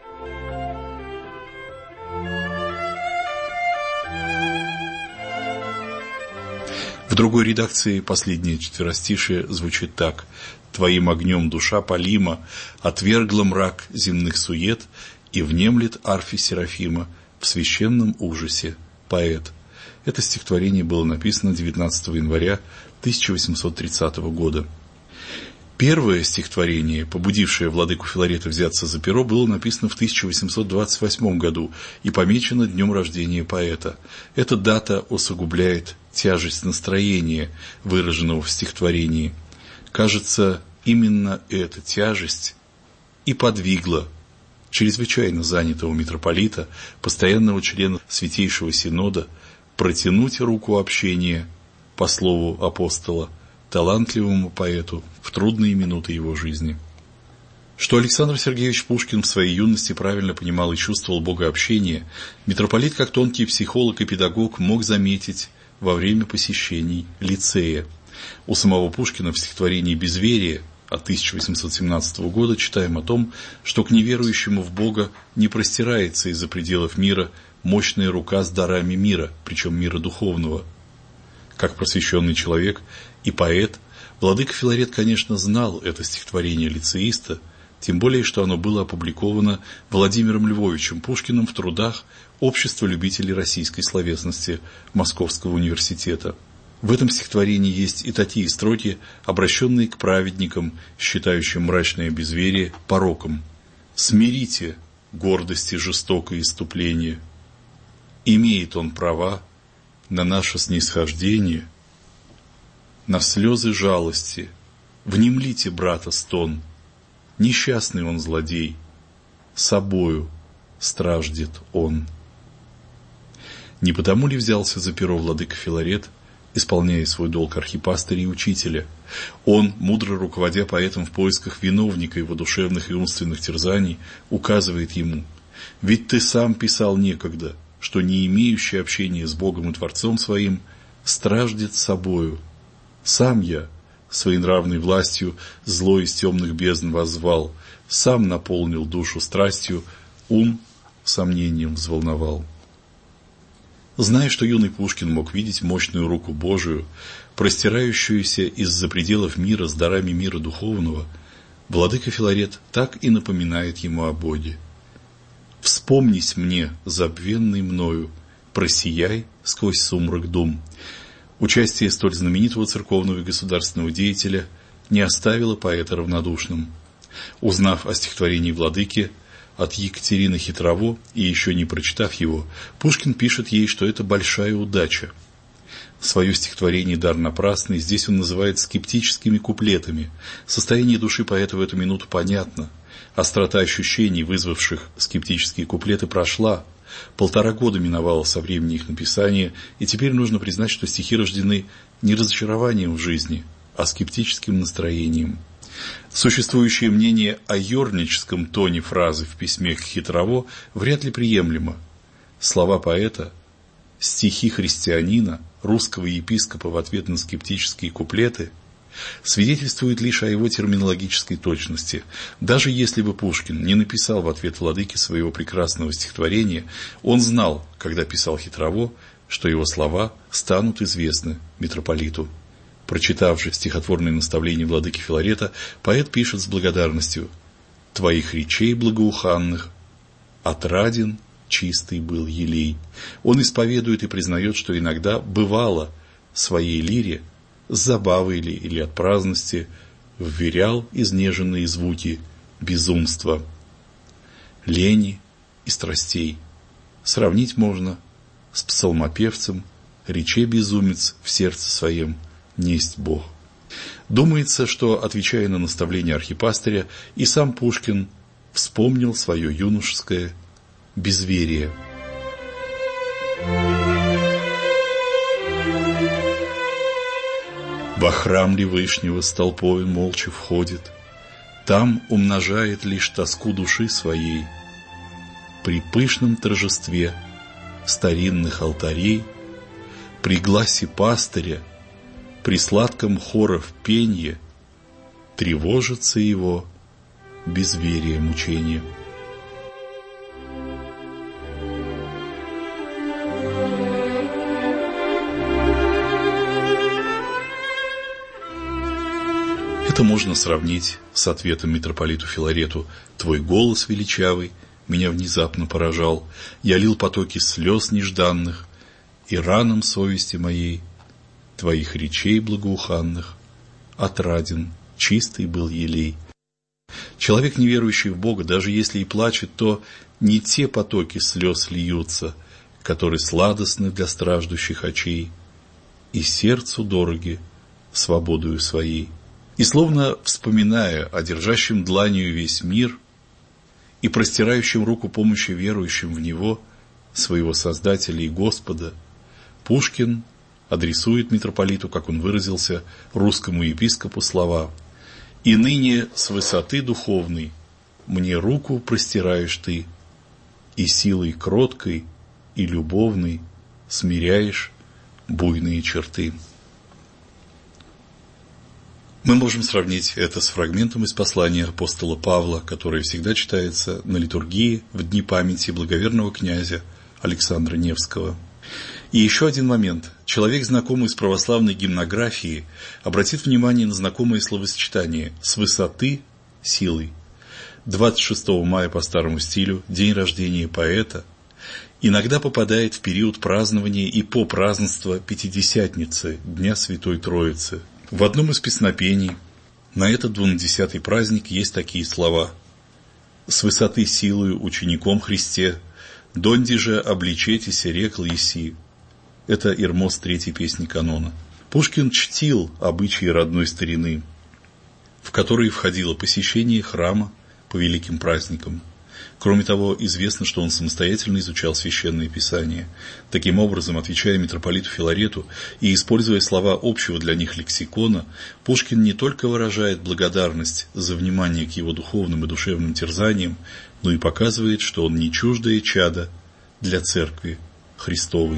В другой редакции последнее четверостишее звучит так: «Твоим огнем душа палима отвергла мрак земных сует, и внемлет арфе Серафима в священном ужасе поэт». Это стихотворение было написано девятнадцатого января тысяча восемьсот тридцатого года. Первое стихотворение, побудившее владыку Филарета взяться за перо, было написано в тысяча восемьсот двадцать восьмом году и помечено днем рождения поэта. Эта дата усугубляет тяжесть настроения, выраженного в стихотворении. Кажется, именно эта тяжесть и подвигла чрезвычайно занятого митрополита, постоянного члена Святейшего Синода, протянуть руку общения, по слову апостола, талантливому поэту в трудные минуты его жизни. Что Александр Сергеевич Пушкин в своей юности правильно понимал и чувствовал богообщение, митрополит, как тонкий психолог и педагог, мог заметить во время посещений лицея. У самого Пушкина в стихотворении «Безверие» от тысяча восемьсот семнадцатого года читаем о том, что к неверующему в Бога не простирается из-за пределов мира мощная рука с дарами мира, причем мира духовного. Как просвещенный человек и поэт, владыка Филарет, конечно, знал это стихотворение лицеиста, тем более, что оно было опубликовано Владимиром Львовичем Пушкиным в трудах Общества любителей российской словесности Московского университета. В этом стихотворении есть и такие строки, обращенные к праведникам, считающим мрачное безверие пороком. «Смирите гордости жестокое иступление. Имеет он права на наше снисхождение, на слезы жалости. Внемлите брата стон. Несчастный он злодей, собою страждет он». Не потому ли взялся за перо владыка Филарет, исполняя свой долг архипастыря и учителя? Он, мудро руководя поэтом в поисках виновника его душевных и умственных терзаний, указывает ему: «Ведь ты сам писал некогда, что не имеющий общения с Богом и Творцом своим страждет собою. Сам я своенравной властью зло из темных бездн воззвал, сам наполнил душу страстью, ум сомнением взволновал». Зная, что юный Пушкин мог видеть мощную руку Божию, простирающуюся из-за пределов мира с дарами мира духовного, владыка Филарет так и напоминает ему о Боге. «Вспомнись мне, забвенный мною, просияй сквозь сумрак дум». Участие столь знаменитого церковного и государственного деятеля не оставило поэта равнодушным. Узнав о стихотворении владыки от Екатерины Хитрово и еще не прочитав его, Пушкин пишет ей, что это большая удача. Свое стихотворение «Дар напрасный» здесь он называет скептическими куплетами. Состояние души поэта в эту минуту понятно. Острота ощущений, вызвавших скептические куплеты, прошла. Полтора года миновало со времени их написания, и теперь нужно признать, что стихи рождены не разочарованием в жизни, а скептическим настроением. Существующее мнение о ёрническом тоне фразы в письме к Хитрово вряд ли приемлемо. Слова поэта, стихи христианина, русского епископа в ответ на скептические куплеты свидетельствуют лишь о его терминологической точности. Даже если бы Пушкин не написал в ответ владыке своего прекрасного стихотворения, он знал, когда писал Хитрово, что его слова станут известны митрополиту. Прочитав же стихотворные наставления владыки Филарета, поэт пишет с благодарностью: «Твоих речей благоуханных отраден чистый был елей». Он исповедует и признает, что иногда бывало в своей лире с забавой ли или от праздности вверял изнеженные звуки безумства, лени и страстей. Сравнить можно с псалмопевцем: «Рече безумец в сердце своем несть Бог». Думается, что, отвечая на наставление архипастыря, и сам Пушкин вспомнил свое юношеское безверие. Во храм ли Вышнего с толпою молча входит, там умножает лишь тоску души своей. При пышном торжестве старинных алтарей, при гласе пастыря, при сладком хоров пенье тревожится его безверие мучение. Это можно сравнить с ответом митрополиту Филарету: «Твой голос величавый меня внезапно поражал, я лил потоки слез нежданных, и ранам совести моей твоих речей благоуханных отраден чистый был елей». Человек, не верующий в Бога, даже если и плачет, то не те потоки слез льются, которые сладостны для страждущих очей и сердцу дороги свободою своей. И словно вспоминая о держащем дланью весь мир и простирающем руку помощи верующим в Него, своего Создателя и Господа, Пушкин адресует митрополиту, как он выразился, русскому епископу слова: «И ныне с высоты духовной мне руку простираешь ты, и силой кроткой и любовной смиряешь буйные черты». Мы можем сравнить это с фрагментом из послания апостола Павла, которое всегда читается на литургии в дни памяти благоверного князя Александра Невского. И еще один момент. Человек, знакомый с православной гимнографией, обратит внимание на знакомое словосочетание «с высоты силой». двадцать шестого мая по старому стилю, день рождения поэта, иногда попадает в период празднования и попразднества Пятидесятницы, Дня Святой Троицы. В одном из песнопений на этот двунадесятый праздник есть такие слова: «С высоты силою учеником Христе, донде же обличетеся рекл еси». Это Ирмос третьей песни канона. Пушкин чтил обычаи родной старины, в которые входило посещение храма по великим праздникам. Кроме того, известно, что он самостоятельно изучал священное писание. Таким образом, отвечая митрополиту Филарету и используя слова общего для них лексикона, Пушкин не только выражает благодарность за внимание к его духовным и душевным терзаниям, но и показывает, что он не чуждое чадо для Церкви Христовой.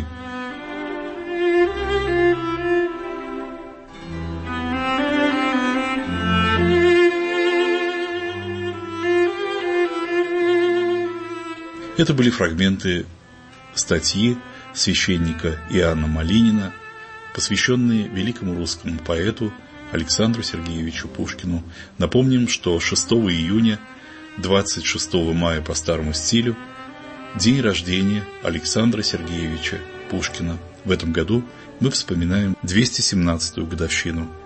Это были фрагменты статьи священника Иоанна Малинина, посвященные великому русскому поэту Александру Сергеевичу Пушкину. Напомним, что шестого июня, двадцать шестого мая по старому стилю, день рождения Александра Сергеевича Пушкина. В этом году мы вспоминаем двести семнадцатую годовщину.